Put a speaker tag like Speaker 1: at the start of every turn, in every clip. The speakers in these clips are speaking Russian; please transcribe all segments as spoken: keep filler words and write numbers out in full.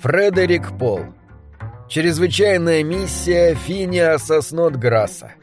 Speaker 1: Фредерик Пол. Чрезвычайная миссия Финиаса Снодграсса.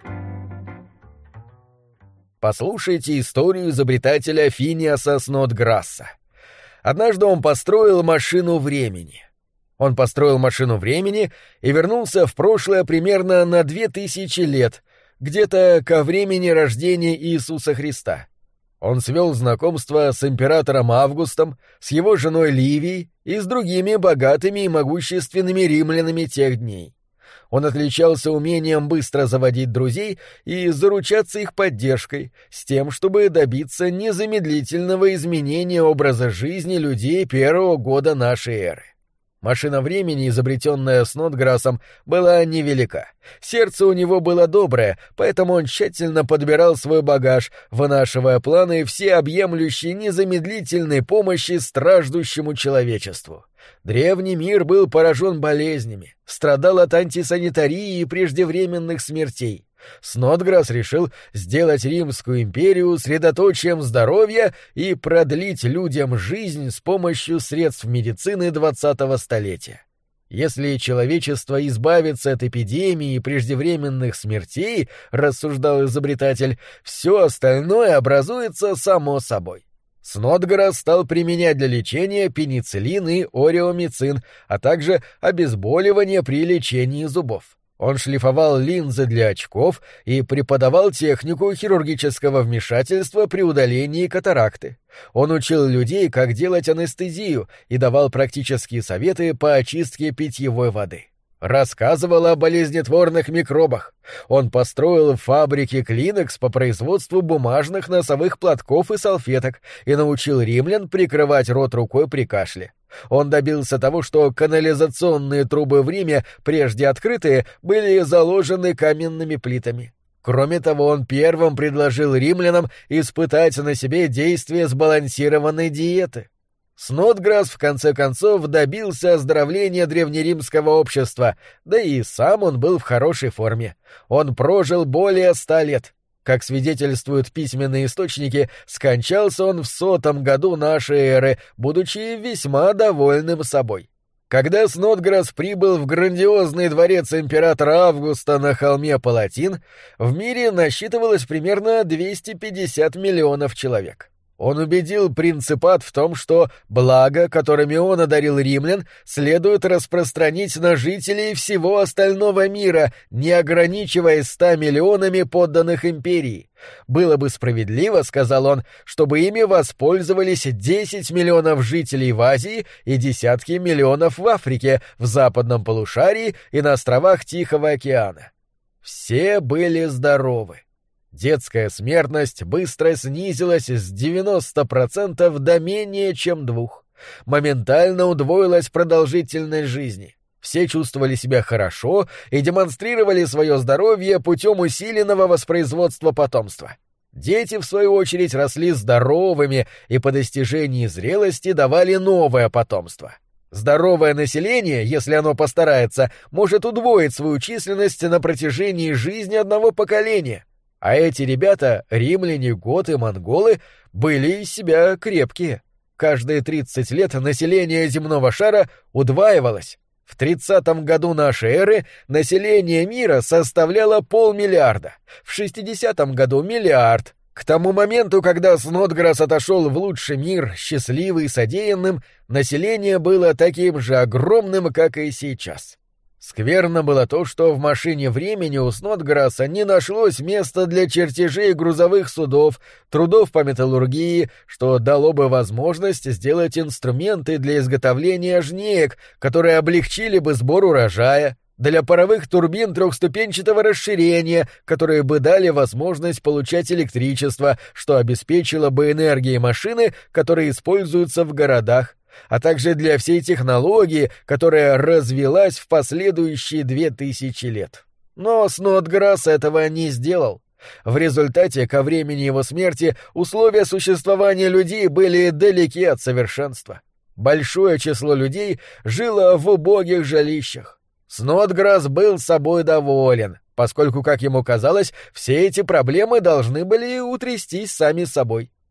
Speaker 1: Послушайте историю изобретателя Финиаса Снодграсса. Однажды он построил машину времени. Он построил машину времени и вернулся в прошлое примерно на две тысячи лет, где-то ко времени рождения Иисуса Христа. Он свел знакомство с императором Августом, с его женой Ливией и с другими богатыми и могущественными римлянами тех дней. Он отличался умением быстро заводить друзей и заручаться их поддержкой, с тем, чтобы добиться незамедлительного изменения образа жизни людей первого года нашей эры. Машина времени, изобретенная Снодграссом, была невелика. Сердце у него было доброе, поэтому он тщательно подбирал свой багаж, вынашивая планы всеобъемлющей незамедлительной помощи страждущему человечеству. Древний мир был поражен болезнями, страдал от антисанитарии и преждевременных смертей. Снодграсс решил сделать Римскую империю средоточием здоровья и продлить людям жизнь с помощью средств медицины двадцатого столетия. Если человечество избавится от эпидемии и преждевременных смертей, рассуждал изобретатель, все остальное образуется само собой. Снодграсс стал применять для лечения пенициллин и ореомицин, а также обезболивание при лечении зубов. Он шлифовал линзы для очков и преподавал технику хирургического вмешательства при удалении катаракты. Он учил людей, как делать анестезию, и давал практические советы по очистке питьевой воды. Рассказывал о болезнетворных микробах. Он построил фабрики Клинекс по производству бумажных носовых платков и салфеток и научил римлян прикрывать рот рукой при кашле. Он добился того, что канализационные трубы в Риме, прежде открытые, были заложены каменными плитами. Кроме того, он первым предложил римлянам испытать на себе действие сбалансированной диеты. Снодграсс в конце концов добился оздоровления древнеримского общества, да и сам он был в хорошей форме. Он прожил более ста лет. Как свидетельствуют письменные источники, скончался он в сотом году нашей эры, будучи весьма довольным собой. Когда Снодграсс прибыл в грандиозный дворец императора Августа на холме Палатин, в мире насчитывалось примерно двести пятьдесят миллионов человек. Он убедил принципат в том, что благо, которыми он одарил римлян, следует распространить на жителей всего остального мира, не ограничиваясь ста миллионами подданных империи. Было бы справедливо, сказал он, чтобы ими воспользовались десять миллионов жителей в Азии и десятки миллионов в Африке, в западном полушарии и на островах Тихого океана. Все были здоровы. Детская смертность быстро снизилась с девяноста процентов до менее чем двух. Моментально удвоилась продолжительность жизни. Все чувствовали себя хорошо и демонстрировали свое здоровье путем усиленного воспроизводства потомства. Дети, в свою очередь, росли здоровыми и по достижении зрелости давали новое потомство. Здоровое население, если оно постарается, может удвоить свою численность на протяжении жизни одного поколения. А эти ребята, римляне, готы, монголы, были из себя крепкие. Каждые тридцать лет население земного шара удваивалось. В тридцатом году нашей эры население мира составляло полмиллиарда, в шестидесятом году миллиард. К тому моменту, когда Снодграсс отошел в лучший мир, счастливый и содеянным, население было таким же огромным, как и сейчас. Скверно было то, что в машине времени у Снодграсса не нашлось места для чертежей грузовых судов, трудов по металлургии, что дало бы возможность сделать инструменты для изготовления жнеек, которые облегчили бы сбор урожая, для паровых турбин трехступенчатого расширения, которые бы дали возможность получать электричество, что обеспечило бы энергией машины, которые используются в городах, а также для всей технологии, которая развилась в последующие две тысячи лет. Но Снодграсс этого не сделал. В результате, ко времени его смерти, условия существования людей были далеки от совершенства. Большое число людей жило в убогих жилищах. Снодграсс был собой доволен, поскольку, как ему казалось, все эти проблемы должны были утрястись сами собой.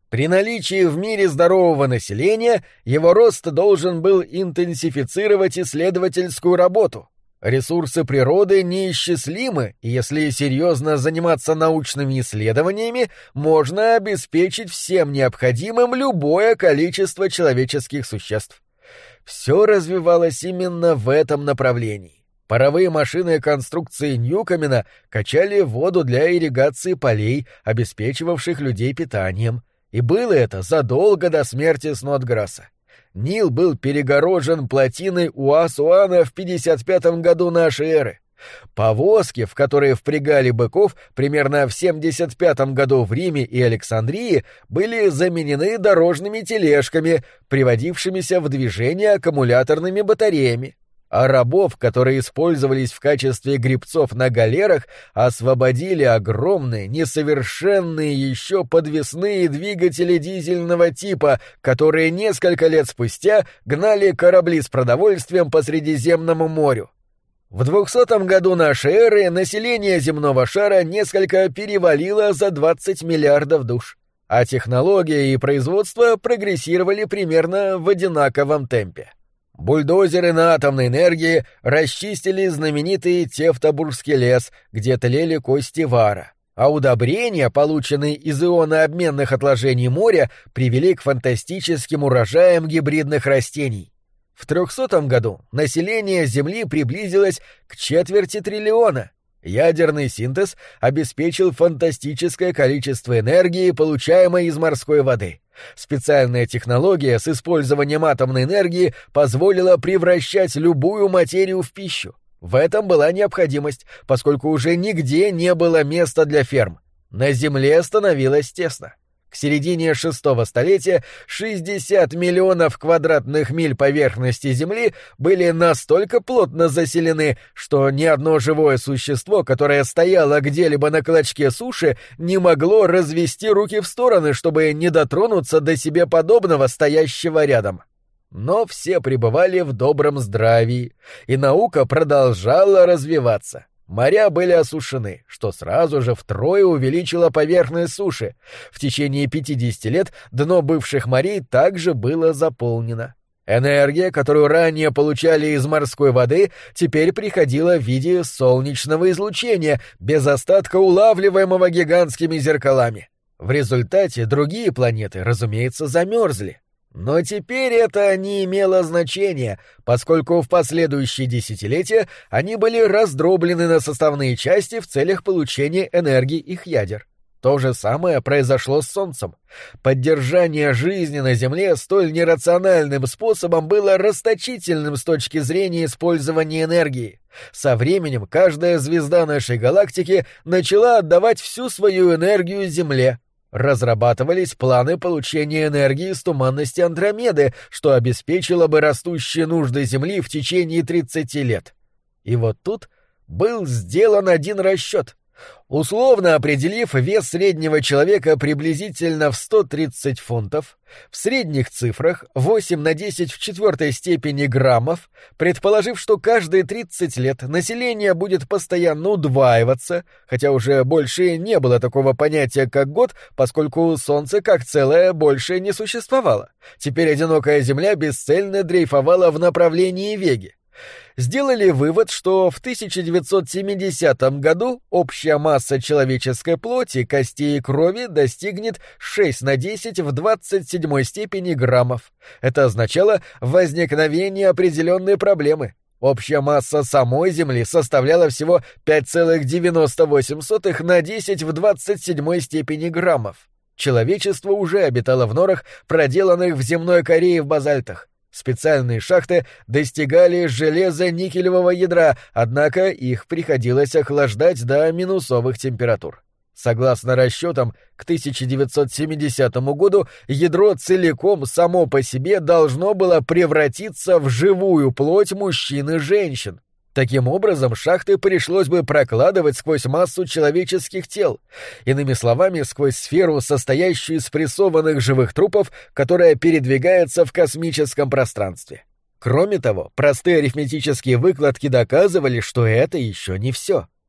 Speaker 1: При наличии в мире здорового населения его рост должен был интенсифицировать исследовательскую работу. Ресурсы природы неисчислимы, и если серьезно заниматься научными исследованиями, можно обеспечить всем необходимым любое количество человеческих существ. Все развивалось именно в этом направлении. Паровые машины конструкции Ньюкомена качали воду для ирригации полей, обеспечивавших людей питанием. И было это задолго до смерти Снодграсса. Нил был перегорожен плотиной у Асуана в пятьдесят пятом году нашей эры. Повозки, в которые впрягали быков примерно в семьдесят пятом году в Риме и Александрии, были заменены дорожными тележками, приводившимися в движение аккумуляторными батареями. А рабов, которые использовались в качестве гребцов на галерах, освободили огромные, несовершенные еще подвесные двигатели дизельного типа, которые несколько лет спустя гнали корабли с продовольствием по Средиземному морю. В двухсотом году нашей эры население земного шара несколько перевалило за двадцать миллиардов душ, а технология и производство прогрессировали примерно в одинаковом темпе. Бульдозеры на атомной энергии расчистили знаменитый Тевтобургский лес, где тлели кости вара, а удобрения, полученные из ионообменных отложений моря, привели к фантастическим урожаям гибридных растений. В трехсотом году население Земли приблизилось к четверти триллиона. Ядерный синтез обеспечил фантастическое количество энергии, получаемой из морской воды. Специальная технология с использованием атомной энергии позволила превращать любую материю в пищу. В этом была необходимость, поскольку уже нигде не было места для ферм. На Земле становилось тесно. К середине шестого столетия шестьдесят миллионов квадратных миль поверхности Земли были настолько плотно заселены, что ни одно живое существо, которое стояло где-либо на клочке суши, не могло развести руки в стороны, чтобы не дотронуться до себе подобного, стоящего рядом. Но все пребывали в добром здравии, и наука продолжала развиваться. Моря были осушены, что сразу же втрое увеличило поверхность суши. В течение пятидесяти лет дно бывших морей также было заполнено. Энергия, которую ранее получали из морской воды, теперь приходила в виде солнечного излучения, без остатка улавливаемого гигантскими зеркалами. В результате другие планеты, разумеется, замерзли. Но теперь это не имело значения, поскольку в последующие десятилетия они были раздроблены на составные части в целях получения энергии их ядер. То же самое произошло с Солнцем. Поддержание жизни на Земле столь нерациональным способом было расточительным с точки зрения использования энергии. Со временем каждая звезда нашей галактики начала отдавать всю свою энергию Земле. Разрабатывались планы получения энергии из туманности Андромеды, что обеспечило бы растущие нужды Земли в течение тридцати лет. И вот тут был сделан один расчет. Условно определив вес среднего человека приблизительно в сто тридцать фунтов, в средних цифрах восемь на десять в четвертой степени граммов, предположив, что каждые тридцать лет население будет постоянно удваиваться, хотя уже больше не было такого понятия, как год, поскольку Солнце как целое больше не существовало. Теперь одинокая Земля бесцельно дрейфовала в направлении Веги. Сделали вывод, что в тысяча девятьсот семидесятом году общая масса человеческой плоти, костей и крови достигнет шесть на десять в двадцать седьмой степени граммов. Это означало возникновение определенной проблемы. Общая масса самой Земли составляла всего пять целых девяносто восемь сотых на десять в двадцать седьмой степени граммов. Человечество уже обитало в норах, проделанных в земной коре и в базальтах. Специальные шахты достигали железо-никелевого ядра, однако их приходилось охлаждать до минусовых температур. Согласно расчетам, к тысяча девятьсот семидесятому году ядро целиком само по себе должно было превратиться в живую плоть мужчин и женщин. Таким образом, шахты пришлось бы прокладывать сквозь массу человеческих тел, иными словами, сквозь сферу, состоящую из спрессованных живых трупов, которая передвигается в космическом пространстве. Кроме того, простые арифметические выкладки доказывали, что это еще не все.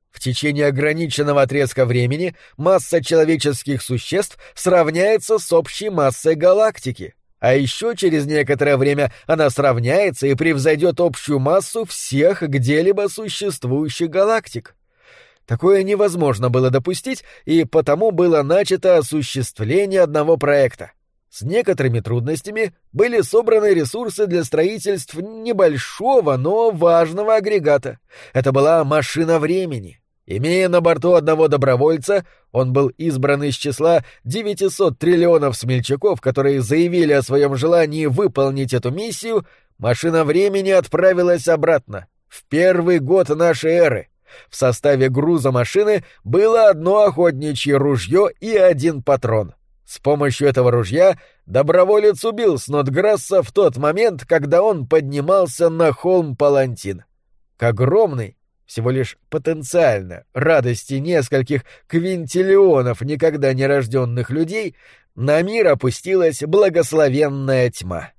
Speaker 1: В течение ограниченного отрезка времени масса человеческих существ сравняется с общей массой галактики, а еще через некоторое время она сравняется и превзойдет общую массу всех где-либо существующих галактик. Такое невозможно было допустить, и потому было начато осуществление одного проекта. С некоторыми трудностями были собраны ресурсы для строительства небольшого, но важного агрегата. Это была машина времени. Имея на борту одного добровольца, он был избран из числа девятисот триллионов смельчаков, которые заявили о своем желании выполнить эту миссию, машина времени отправилась обратно, в первый год нашей эры. В составе груза машины было одно охотничье ружье и один патрон. С помощью этого ружья доброволец убил Снотграсса в тот момент, когда он поднимался на холм Палантин. К огромной, всего лишь потенциально, радости нескольких квинтиллионов никогда не рожденных людей, на мир опустилась благословенная тьма.